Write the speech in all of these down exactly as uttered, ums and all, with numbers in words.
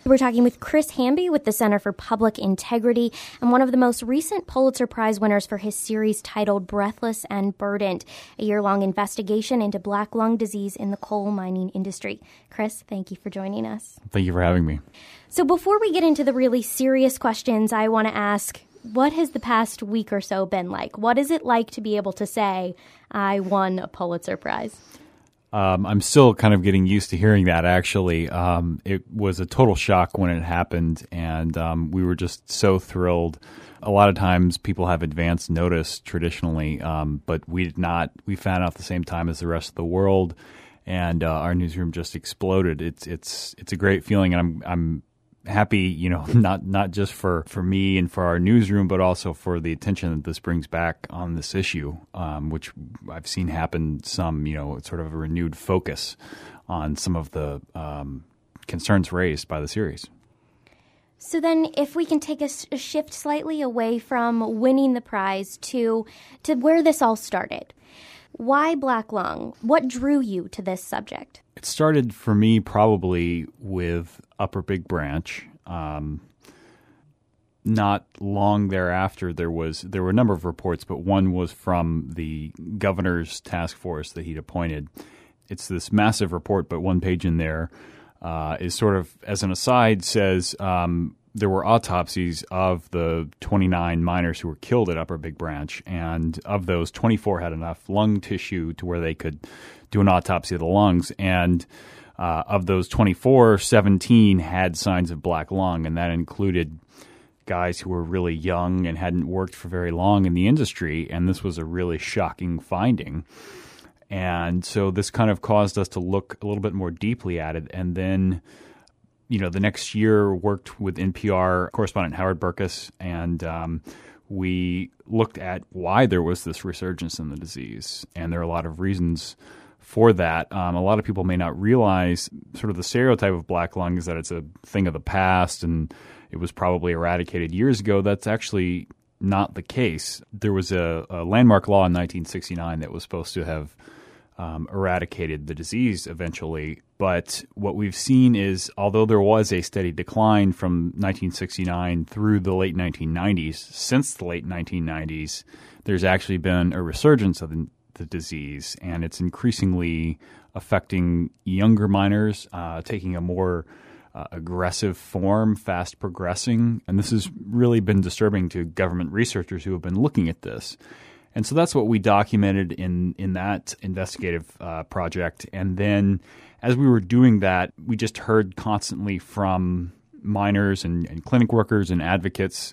We're talking with Chris Hamby with the Center for Public Integrity and one of the most recent Pulitzer Prize winners for his series titled Breathless and Burdened, a year-long investigation into black lung disease in the coal mining industry. Chris, thank you for joining us. Thank you for having me. So before we get into the really serious questions, I want to ask, what has the past week or so been like? What is it like to be able to say, I won a Pulitzer Prize? Um, I'm still kind of getting used to hearing that, actually. Um, it was a total shock when it happened, and um, we were just so thrilled. A lot of times people have advance notice traditionally, um, but we did not. We found out at the same time as the rest of the world, and uh, our newsroom just exploded. It's it's it's a great feeling, and I'm I'm happy, you know, not not just for, for me and for our newsroom, but also for the attention that this brings back on this issue, um, which I've seen happen some, you know, sort of a renewed focus on some of the um, concerns raised by the series. So then if we can take a, a shift slightly away from winning the prize to to where this all started. Why black lung? What drew you to this subject? It started for me probably with Upper Big Branch. Um, not long thereafter, there was there were a number of reports, but one was from the governor's task force that he'd appointed. It's this massive report, but one page in there uh, is sort of, as an aside, says um, there were autopsies of the twenty-nine miners who were killed at Upper Big Branch, and of those, twenty-four had enough lung tissue to where they could do an autopsy of the lungs, and uh, of those twenty-four, seventeen had signs of black lung, and that included guys who were really young and hadn't worked for very long in the industry, and this was a really shocking finding. And so this kind of caused us to look a little bit more deeply at it, and then you know, the next year worked with N P R correspondent Howard Burkus, and um, we looked at why there was this resurgence in the disease. And there are a lot of reasons for that. Um, a lot of people may not realize sort of the stereotype of black lung is that it's a thing of the past and it was probably eradicated years ago. That's actually not the case. There was a, a landmark law in nineteen sixty-nine that was supposed to have Um, eradicated the disease eventually. But what we've seen is, although there was a steady decline from nineteen sixty-nine through the late nineteen nineties, since the late nineteen nineties, there's actually been a resurgence of the, the disease, and it's increasingly affecting younger miners, uh, taking a more uh, aggressive form, fast progressing. And this has really been disturbing to government researchers who have been looking at this. And so that's what we documented in, in that investigative uh, project. And then as we were doing that, we just heard constantly from miners and, and clinic workers and advocates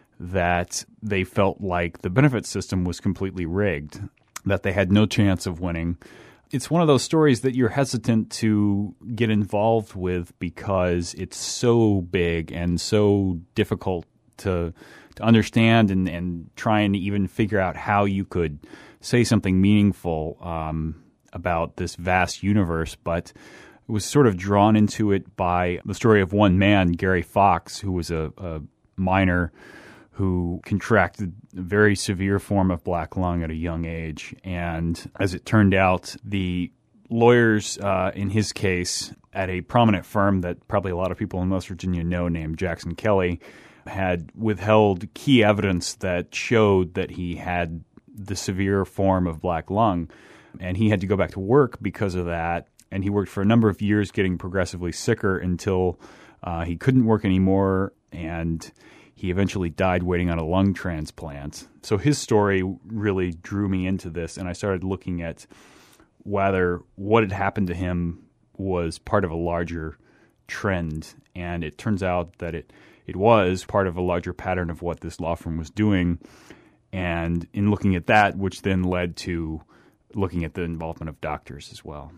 that they felt like the benefit system was completely rigged, that they had no chance of winning. It's one of those stories that you're hesitant to get involved with because it's so big and so difficult to to understand and, and try and even figure out how you could say something meaningful um, about this vast universe. But it was sort of drawn into it by the story of one man, Gary Fox, who was a, a miner who contracted a very severe form of black lung at a young age. And as it turned out, the lawyers uh, in his case at a prominent firm that probably a lot of people in West Virginia know, named Jackson Kelly, had withheld key evidence that showed that he had the severe form of black lung. And he had to go back to work because of that. And he worked for a number of years getting progressively sicker until uh, he couldn't work anymore. And he eventually died waiting on a lung transplant. So his story really drew me into this. And I started looking at whether what had happened to him was part of a larger trend. And it turns out that it It was part of a larger pattern of what this law firm was doing. And in looking at that, which then led to looking at the involvement of doctors as well.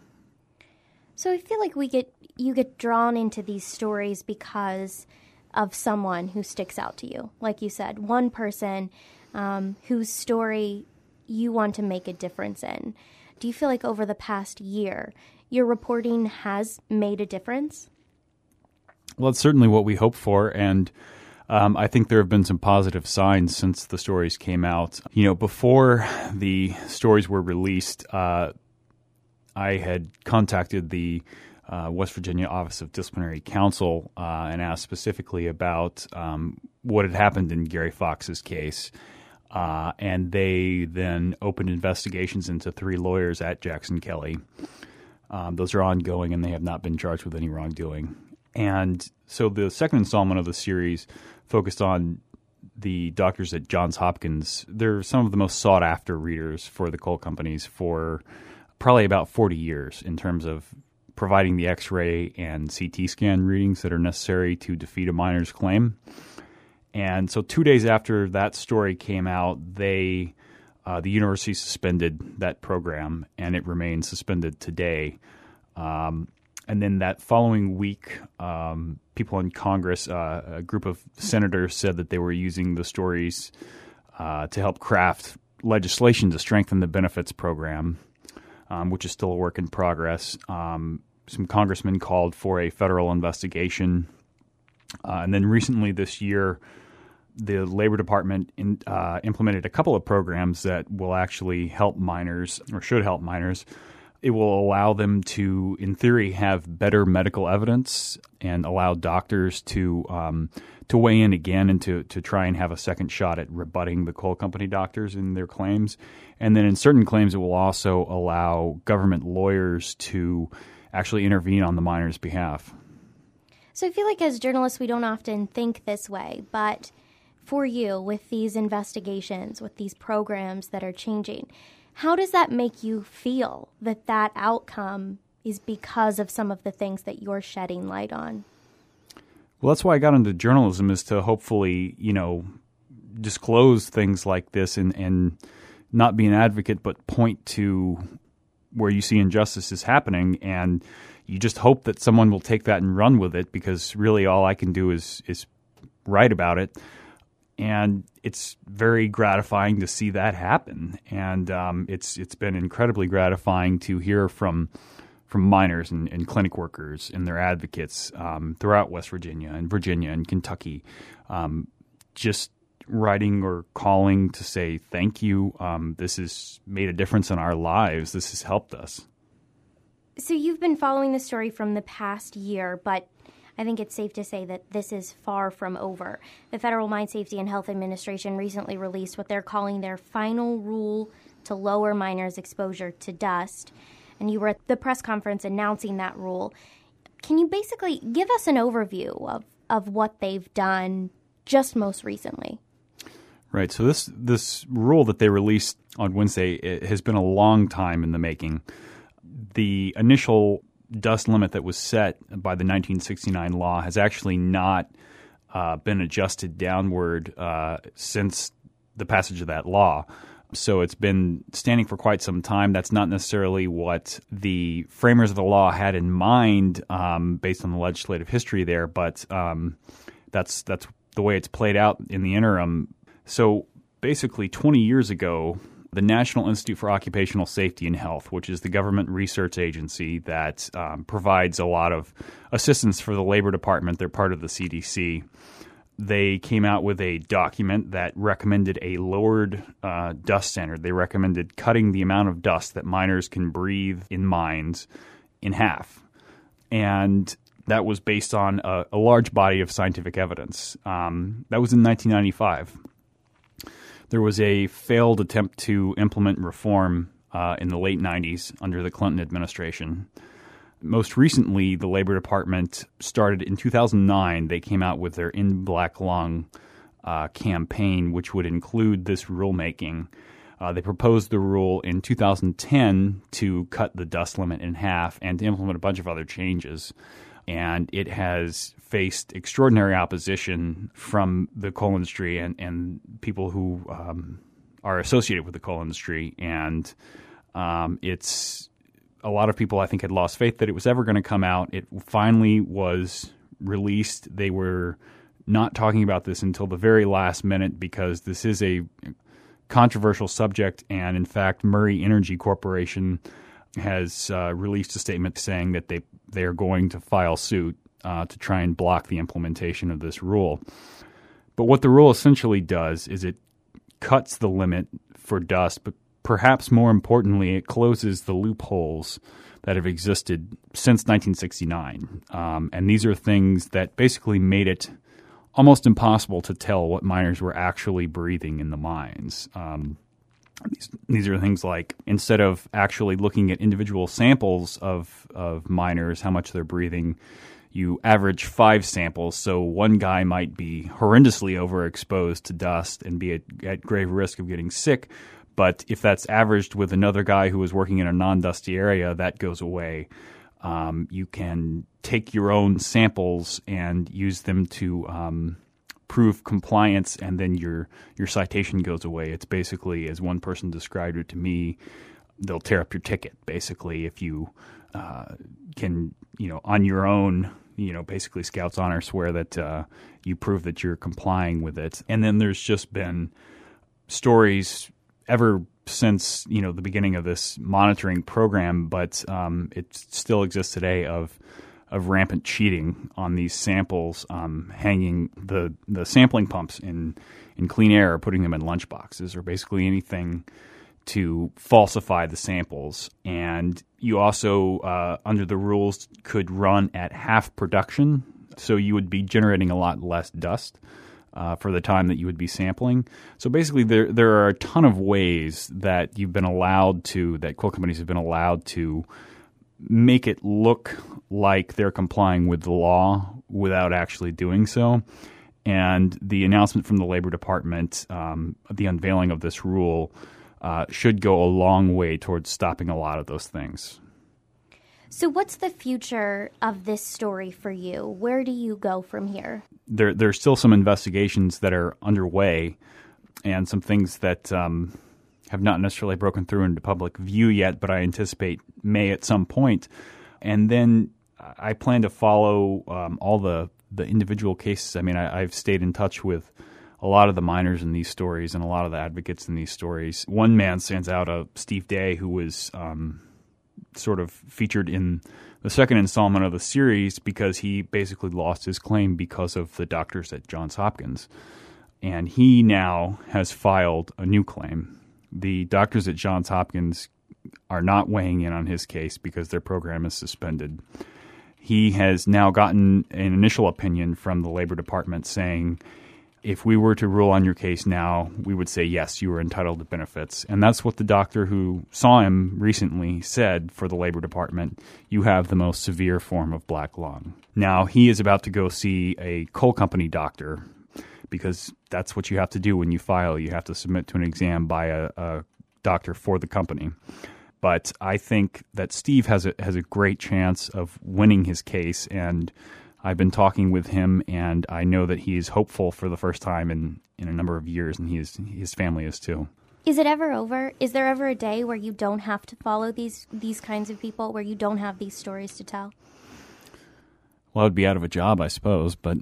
So I feel like we get you get drawn into these stories because of someone who sticks out to you. Like you said, one person um, whose story you want to make a difference in. Do you feel like over the past year, your reporting has made a difference? Well, it's certainly what we hope for, and um, I think there have been some positive signs since the stories came out. You know, before the stories were released, uh, I had contacted the uh, West Virginia Office of Disciplinary Counsel uh, and asked specifically about um, what had happened in Gary Fox's case. Uh, and they then opened investigations into three lawyers at Jackson Kelly. Um, those are ongoing, and they have not been charged with any wrongdoing. And so the second installment of the series focused on the doctors at Johns Hopkins. They're some of the most sought-after readers for the coal companies for probably about forty years in terms of providing the X-ray and C T scan readings that are necessary to defeat a miner's claim. And so two days after that story came out, they uh, the university suspended that program, and it remains suspended today. Um, and then that following week, um, people in Congress, uh, a group of senators said that they were using the stories uh, to help craft legislation to strengthen the benefits program, um, which is still a work in progress. Um, some congressmen called for a federal investigation. Uh, and then recently this year, the Labor Department in, uh, implemented a couple of programs that will actually help miners, or should help miners. It will allow them to, in theory, have better medical evidence and allow doctors to um, to weigh in again and to, to try and have a second shot at rebutting the coal company doctors in their claims. And then in certain claims, it will also allow government lawyers to actually intervene on the miners' behalf. So I feel like as journalists, we don't often think this way, but for you, with these investigations, with these programs that are changing, how does that make you feel that that outcome is because of some of the things that you're shedding light on? Well, that's why I got into journalism, is to hopefully, you know, disclose things like this and, and not be an advocate, but point to where you see injustice is happening. And you just hope that someone will take that and run with it, because really all I can do is is write about it. And it's very gratifying to see that happen. And um, it's it's been incredibly gratifying to hear from from miners and, and clinic workers and their advocates um, throughout West Virginia and Virginia and Kentucky, um, just writing or calling to say thank you. Um, this has made a difference in our lives. This has helped us. So you've been following the story from the past year, but I think it's safe to say that this is far from over. The Federal Mine Safety and Health Administration recently released what they're calling their final rule to lower miners' exposure to dust. And you were at the press conference announcing that rule. Can you basically give us an overview of, of what they've done just most recently? Right. So this this rule that they released on Wednesday, it has been a long time in the making. The initial dust limit that was set by the nineteen sixty-nine law has actually not uh, been adjusted downward uh, since the passage of that law. So it's been standing for quite some time. That's not necessarily what the framers of the law had in mind um, based on the legislative history there, but um, that's that's the way it's played out in the interim. So basically twenty years ago, the National Institute for Occupational Safety and Health, which is the government research agency that um, provides a lot of assistance for the Labor Department, they're part of the C D C. They came out with a document that recommended a lowered uh, dust standard. They recommended cutting the amount of dust that miners can breathe in mines in half. And that was based on a, a large body of scientific evidence. Um, that was in nineteen ninety-five. There was a failed attempt to implement reform uh, in the late nineties under the Clinton administration. Most recently, the Labor Department started in two thousand nine. They came out with their In Black Lung uh, campaign, which would include this rulemaking. Uh, they proposed the rule in two thousand ten to cut the dust limit in half and to implement a bunch of other changes. And it has faced extraordinary opposition from the coal industry and, and people who um, are associated with the coal industry. And um, it's a lot of people, I think, had lost faith that it was ever going to come out. It finally was released. They were not talking about this until the very last minute because this is a controversial subject. And in fact, Murray Energy Corporation has uh, released a statement saying that they they are going to file suit uh, to try and block the implementation of this rule. But what the rule essentially does is it cuts the limit for dust, but perhaps more importantly, it closes the loopholes that have existed since nineteen sixty-nine. Um, and these are things that basically made it almost impossible to tell what miners were actually breathing in the mines. Um, these, these are things like, instead of actually looking at individual samples of, of miners, how much they're breathing, you average five samples. So one guy might be horrendously overexposed to dust and be at, at grave risk of getting sick. But if that's averaged with another guy who is working in a non-dusty area, that goes away. Um, you can take your own samples and use them to um, prove compliance, and then your your citation goes away. It's basically, as one person described it to me, they'll tear up your ticket, basically, if you uh, can, you know, on your own, you know, basically Scouts Honor swear that uh, you prove that you're complying with it. And then there's just been stories ever since, you know, the beginning of this monitoring program, but um, it still exists today, of of rampant cheating on these samples, um, hanging the, the sampling pumps in, in clean air, or putting them in lunch boxes, or basically anything to falsify the samples. And you also, uh, under the rules, could run at half production, so you would be generating a lot less dust Uh, for the time that you would be sampling. So basically there there are a ton of ways that you've been allowed to, that coal companies have been allowed to make it look like they're complying with the law without actually doing so. And the announcement from the Labor Department, um, the unveiling of this rule, uh, should go a long way towards stopping a lot of those things. So what's the future of this story for you? Where do you go from here? There, there's still some investigations that are underway, and some things that um, have not necessarily broken through into public view yet, but I anticipate may at some point. And then I plan to follow um, all the, the individual cases. I mean, I, I've stayed in touch with a lot of the miners in these stories and a lot of the advocates in these stories. One man stands out, uh, Steve Day, who was um, sort of featured in the second installment of the series because he basically lost his claim because of the doctors at Johns Hopkins. And he now has filed a new claim. The doctors at Johns Hopkins are not weighing in on his case because their program is suspended. He has now gotten an initial opinion from the Labor Department saying, if we were to rule on your case now, we would say, yes, you are entitled to benefits. And that's what the doctor who saw him recently said for the Labor Department. You have the most severe form of black lung. Now, he is about to go see a coal company doctor, because that's what you have to do when you file. You have to submit to an exam by a, a doctor for the company. But I think that Steve has a, has a great chance of winning his case, and I've been talking with him, and I know that he is hopeful for the first time in, in a number of years, and he is, his family is too. Is it ever over? Is there ever a day where you don't have to follow these these kinds of people, where you don't have these stories to tell? Well, I'd be out of a job, I suppose, but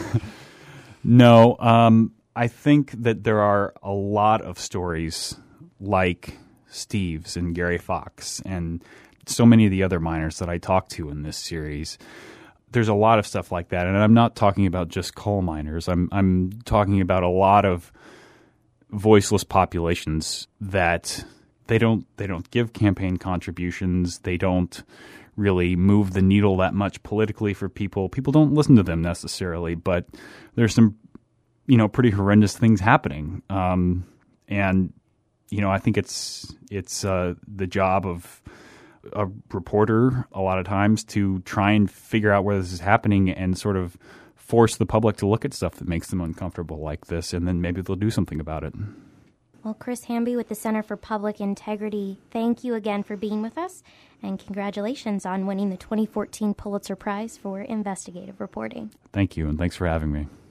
no. Um, I think that there are a lot of stories like Steve's and Gary Fox and so many of the other miners that I talked to in this series. There's a lot of stuff like that, and I'm not talking about just coal miners. I'm I'm talking about a lot of voiceless populations that they don't they don't give campaign contributions. They don't really move the needle that much politically for people. People don't listen to them necessarily, but there's some, you know, pretty horrendous things happening. Um, and you know, I think it's it's uh, the job of a reporter a lot of times to try and figure out where this is happening and sort of force the public to look at stuff that makes them uncomfortable like this, and then maybe they'll do something about it. Well, Chris Hamby with the Center for Public Integrity, thank you again for being with us, and congratulations on winning the twenty fourteen Pulitzer Prize for investigative reporting. Thank you, and thanks for having me.